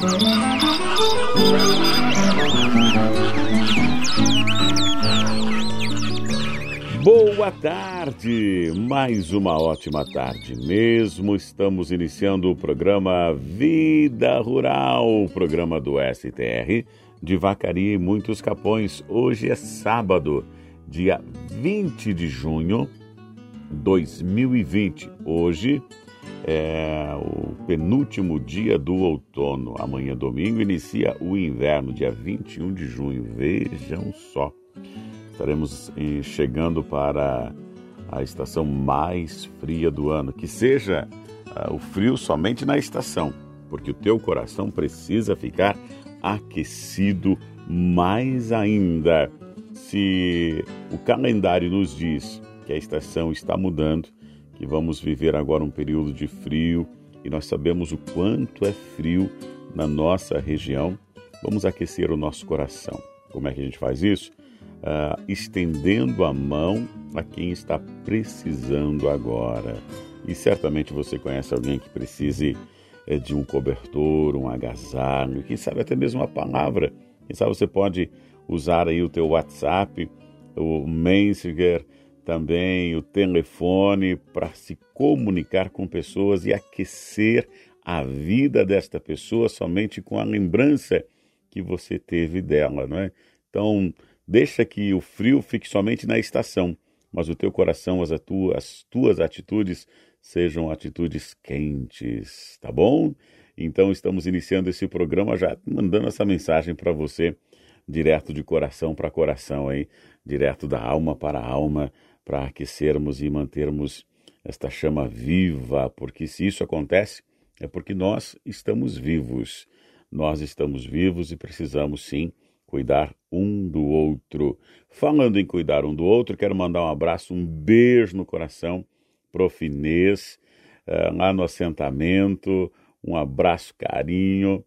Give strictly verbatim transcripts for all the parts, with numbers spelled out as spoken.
Boa tarde, mais uma ótima tarde mesmo. Estamos iniciando o programa Vida Rural, o programa do S T R de Vacaria e Muitos Capões. Hoje é sábado, dia vinte de junho de dois mil e vinte. Hoje é o penúltimo dia do outono. Amanhã, domingo, inicia o inverno, dia vinte e um de junho. Vejam só. Estaremos chegando para a estação mais fria do ano. Que seja uh, o frio somente na estação, porque o teu coração precisa ficar aquecido mais ainda. Se o calendário nos diz que a estação está mudando, que vamos viver agora um período de frio, e nós sabemos o quanto é frio na nossa região, vamos aquecer o nosso coração. Como é que a gente faz isso? Uh, estendendo a mão a quem está precisando agora. E certamente você conhece alguém que precise é, de um cobertor, um agasalho, quem sabe até mesmo uma palavra. Quem sabe você pode usar aí o teu WhatsApp, o Messenger, também o telefone para se comunicar com pessoas e aquecer a vida desta pessoa somente com a lembrança que você teve dela, não é? Então, deixa que o frio fique somente na estação, mas o teu coração, as tuas, as tuas atitudes sejam atitudes quentes, tá bom? Então estamos iniciando esse programa já mandando essa mensagem para você, direto de coração para coração, hein? Direto da alma para a alma, para aquecermos e mantermos esta chama viva, porque se isso acontece, é porque nós estamos vivos. Nós estamos vivos e precisamos sim cuidar um do outro. Falando em cuidar um do outro, quero mandar um abraço, um beijo no coração pro Finês, uh, lá no assentamento, um abraço, carinho.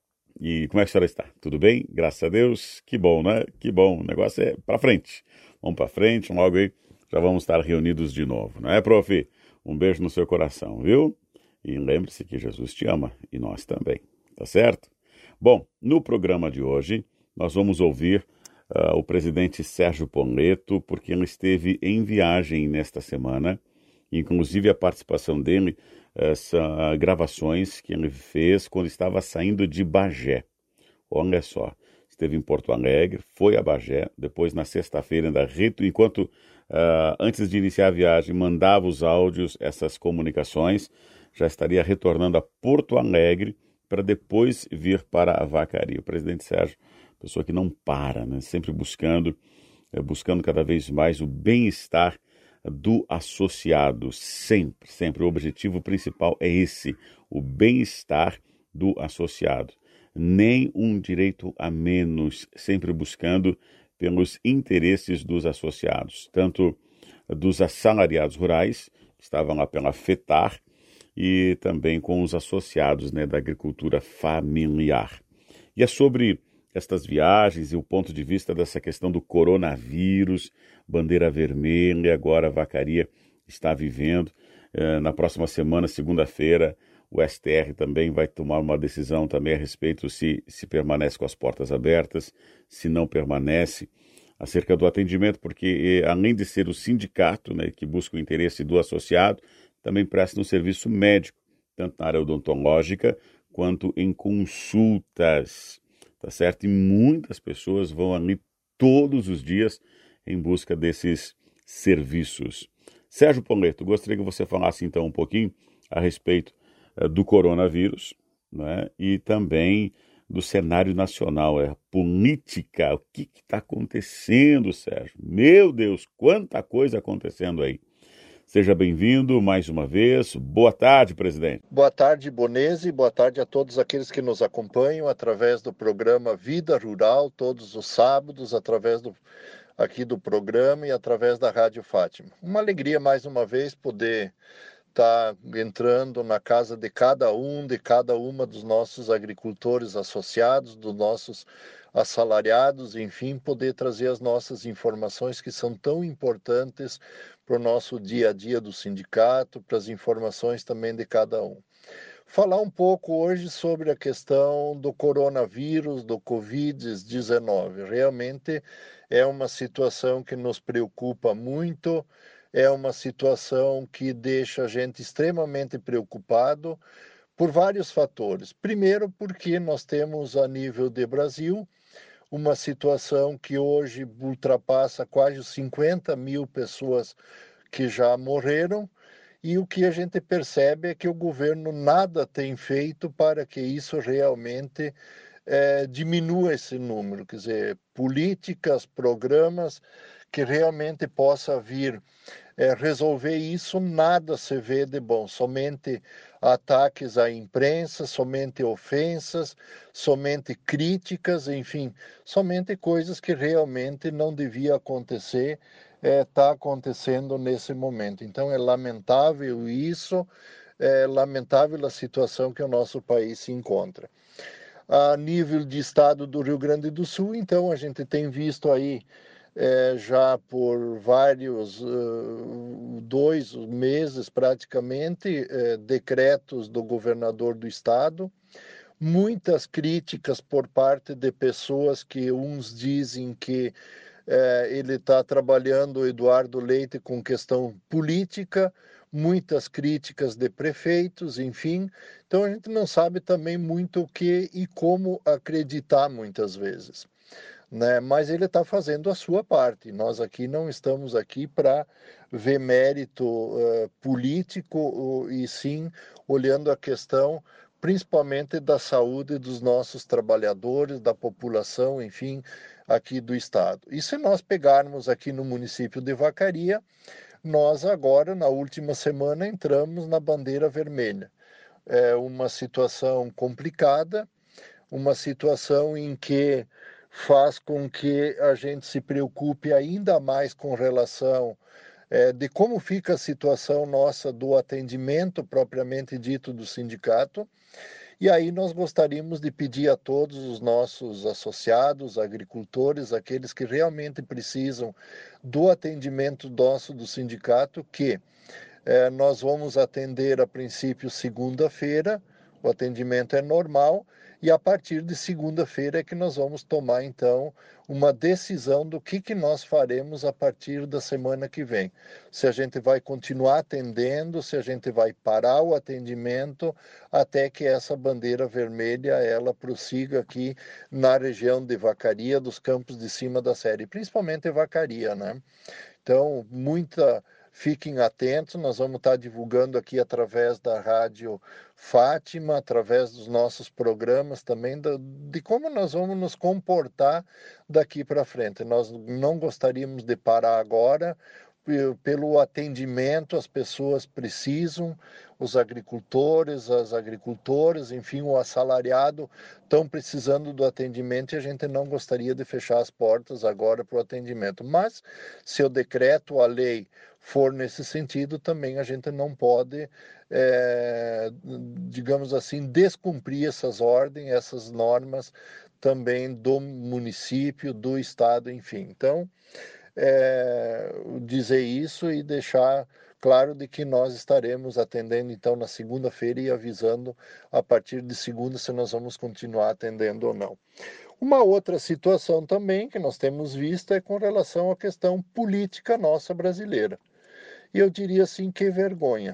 E como é que a senhora está? Tudo bem? Graças a Deus. Que bom, né? Que bom. O negócio é para frente. Vamos para frente, logo aí já vamos estar reunidos de novo. Não é, prof? Um beijo no seu coração, viu? E lembre-se que Jesus te ama e nós também. Tá certo? Bom, no programa de hoje nós vamos ouvir uh, o presidente Sérgio Poleto, porque ele esteve em viagem nesta semana, inclusive a participação dele uh, são uh, gravações que ele fez quando estava saindo de Bagé. Olha só, esteve em Porto Alegre, foi a Bagé, depois na sexta-feira ainda, enquanto uh, antes de iniciar a viagem mandava os áudios, essas comunicações, já estaria retornando a Porto Alegre para depois vir para a Vacaria. O presidente Sérgio, pessoa que não para, né? Sempre buscando, buscando cada vez mais o bem-estar do associado, sempre, sempre. O objetivo principal é esse, o bem-estar do associado. Nem um direito a menos, sempre buscando pelos interesses dos associados, tanto dos assalariados rurais, que estavam lá pela FETAR, e também com os associados, né, da agricultura familiar. E é sobre estas viagens e o ponto de vista dessa questão do coronavírus, bandeira vermelha, agora a Vacaria está vivendo. Eh, na próxima semana, segunda-feira, o S T R também vai tomar uma decisão também a respeito se, se permanece com as portas abertas, se não permanece, acerca do atendimento, porque eh, além de ser o sindicato, né, que busca o interesse do associado, também presta um serviço médico, tanto na área odontológica quanto em consultas. Tá certo? E muitas pessoas vão ali todos os dias em busca desses serviços. Sérgio Poleto, gostaria que você falasse então um pouquinho a respeito uh, do coronavírus, né? E também do cenário nacional, é, política, o que está acontecendo, Sérgio? Meu Deus, quanta coisa acontecendo aí. Seja bem-vindo mais uma vez. Boa tarde, presidente. Boa tarde, Bonese. Boa tarde a todos aqueles que nos acompanham através do programa Vida Rural, todos os sábados, através do, aqui do programa e através da Rádio Fátima. Uma alegria, mais uma vez, poder estar entrando na casa de cada um, de cada uma dos nossos agricultores associados, dos nossos assalariados, enfim, poder trazer as nossas informações que são tão importantes para o nosso dia a dia do sindicato, para as informações também de cada um. falar um pouco hoje sobre a questão do coronavírus, do covid dezenove. Realmente é uma situação que nos preocupa muito, é uma situação que deixa a gente extremamente preocupado por vários fatores. Primeiro, porque nós temos, a nível de Brasil, uma situação que hoje ultrapassa quase cinquenta mil pessoas que já morreram, e o que a gente percebe é que o governo nada tem feito para que isso realmente é, diminua esse número, quer dizer, políticas, programas que realmente possa vir é, resolver isso, nada se vê de bom, somente ataques à imprensa, somente ofensas, somente críticas, enfim, somente coisas que realmente não devia acontecer, está é, tá acontecendo nesse momento. Então é lamentável isso, é lamentável a situação que o nosso país se encontra. A nível de estado do Rio Grande do Sul, então a gente tem visto aí é, já por vários, uh, dois meses praticamente, é, decretos do governador do estado, muitas críticas por parte de pessoas que uns dizem que é, ele está trabalhando, o Eduardo Leite, com questão política, muitas críticas de prefeitos, enfim. Então a gente não sabe também muito o que e como acreditar muitas vezes, né? Mas ele está fazendo a sua parte. Nós aqui não estamos aqui para ver mérito uh, político, uh, e sim olhando a questão principalmente da saúde dos nossos trabalhadores, da população, enfim, aqui do estado. E se nós pegarmos aqui no município de Vacaria, nós agora, na última semana, entramos na bandeira vermelha. É uma situação complicada, uma situação em que faz com que a gente se preocupe ainda mais com relação é, de como fica a situação nossa do atendimento propriamente dito do sindicato. E aí nós gostaríamos de pedir a todos os nossos associados, agricultores, aqueles que realmente precisam do atendimento nosso do sindicato, que é, nós vamos atender a princípio segunda-feira, o atendimento é normal, e a partir de segunda-feira é que nós vamos tomar, então, uma decisão do que, que nós faremos a partir da semana que vem. Se a gente vai continuar atendendo, se a gente vai parar o atendimento, até que essa bandeira vermelha, ela prossiga aqui na região de Vacaria, dos campos de cima da série, principalmente Vacaria, né? Então, muita... Fiquem atentos, nós vamos estar divulgando aqui através da Rádio Fátima, através dos nossos programas também, de como nós vamos nos comportar daqui para frente. Nós não gostaríamos de parar agora, pelo atendimento, as pessoas precisam, os agricultores, as agricultoras, enfim, o assalariado estão precisando do atendimento e a gente não gostaria de fechar as portas agora para o atendimento. Mas, se o decreto, a lei for nesse sentido, também a gente não pode, é, digamos assim, descumprir essas ordens, essas normas também do município, do estado, enfim. Então, é, dizer isso e deixar claro de que nós estaremos atendendo então na segunda-feira e avisando a partir de segunda se nós vamos continuar atendendo ou não. Uma outra situação também que nós temos visto é com relação à questão política nossa brasileira. E eu diria assim, que vergonha.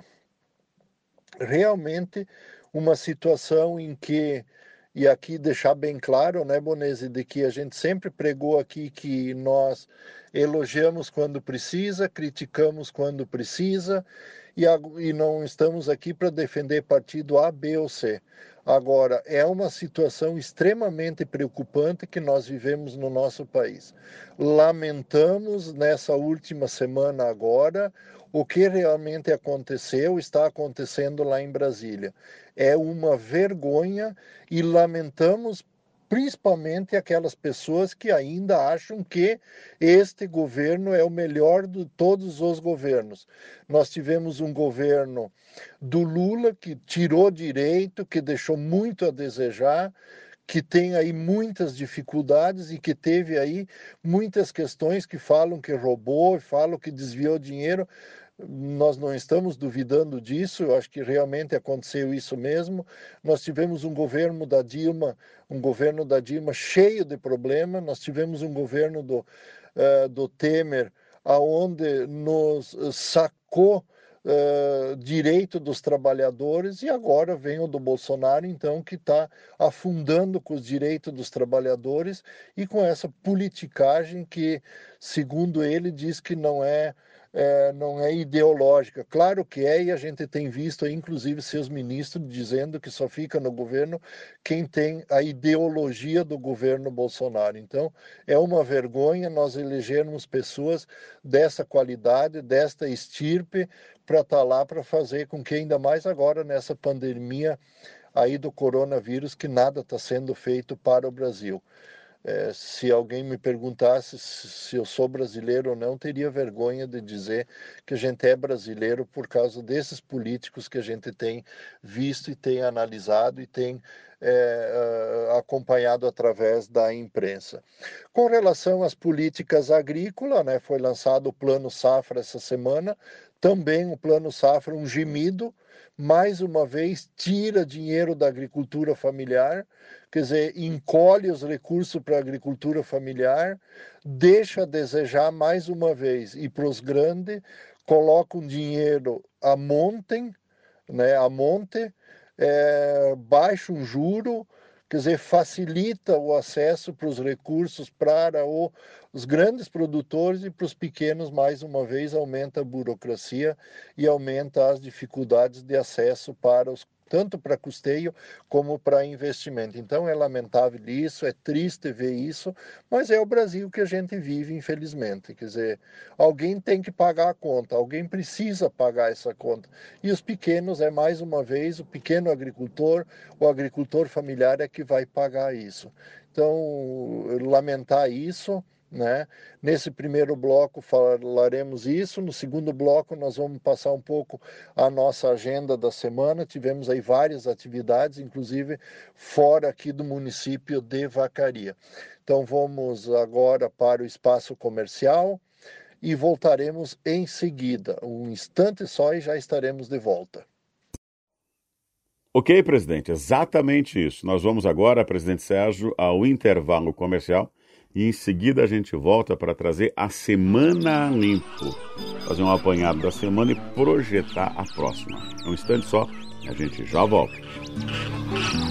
Realmente uma situação em que, e aqui deixar bem claro, né, Bonese, de que a gente sempre pregou aqui que nós elogiamos quando precisa, criticamos quando precisa, e, e não estamos aqui para defender partido A, B ou C. Agora, é uma situação extremamente preocupante que nós vivemos no nosso país. Lamentamos nessa última semana agora o que realmente aconteceu, está acontecendo lá em Brasília. É uma vergonha e lamentamos principalmente aquelas pessoas que ainda acham que este governo é o melhor de todos os governos. Nós tivemos um governo do Lula que tirou direito, que deixou muito a desejar, que tem aí muitas dificuldades e que teve aí muitas questões que falam que roubou, falam que desviou dinheiro. nós não estamos duvidando disso, eu acho que realmente aconteceu isso mesmo. Nós tivemos um governo da Dilma, um governo da Dilma cheio de problemas, nós tivemos um governo do, uh, do Temer, aonde nos sacou uh, direito dos trabalhadores, e agora vem o do Bolsonaro, então, que está afundando com os direitos dos trabalhadores e com essa politicagem que, segundo ele, diz que não é É, não é ideológica. Claro que é, e a gente tem visto aí, inclusive, seus ministros dizendo que só fica no governo quem tem a ideologia do governo Bolsonaro. Então, é uma vergonha nós elegermos pessoas dessa qualidade, desta estirpe, para estar lá para fazer com que, ainda mais agora nessa pandemia aí do coronavírus, que nada está sendo feito para o Brasil. É, se alguém me perguntasse se eu sou brasileiro ou não, teria vergonha de dizer que a gente é brasileiro por causa desses políticos que a gente tem visto e tem analisado e tem é, acompanhado através da imprensa. Com relação às políticas agrícolas, né, foi lançado o Plano Safra essa semana, também o Plano Safra, um gemido, mais uma vez tira dinheiro da agricultura familiar, quer dizer, encolhe os recursos para a agricultura familiar, deixa a desejar mais uma vez, e para os grandes, coloca um dinheiro a montem, né, a monte, é, baixa um juro, quer dizer, facilita o acesso para os recursos para o, os grandes produtores, e para os pequenos, mais uma vez, aumenta a burocracia e aumenta as dificuldades de acesso para os, tanto para custeio como para investimento. Então é lamentável isso, é triste ver isso, mas é o Brasil que a gente vive, infelizmente. Quer dizer, alguém tem que pagar a conta, alguém precisa pagar essa conta. E os pequenos, é mais uma vez, o pequeno agricultor, o agricultor familiar é que vai pagar isso. Então, lamentar isso, né? Nesse primeiro bloco falaremos isso, no segundo bloco nós vamos passar um pouco a nossa agenda da semana. Tivemos aí várias atividades, inclusive fora aqui do município de Vacaria. Então vamos agora para o espaço comercial e voltaremos em seguida. Um instante só e já estaremos de volta. Ok, presidente, exatamente isso. Nós vamos agora, presidente Sérgio, ao intervalo comercial. E em seguida a gente volta para trazer a Semana Limpo. Fazer um apanhado da semana e projetar a próxima. Um instante só, a gente já volta.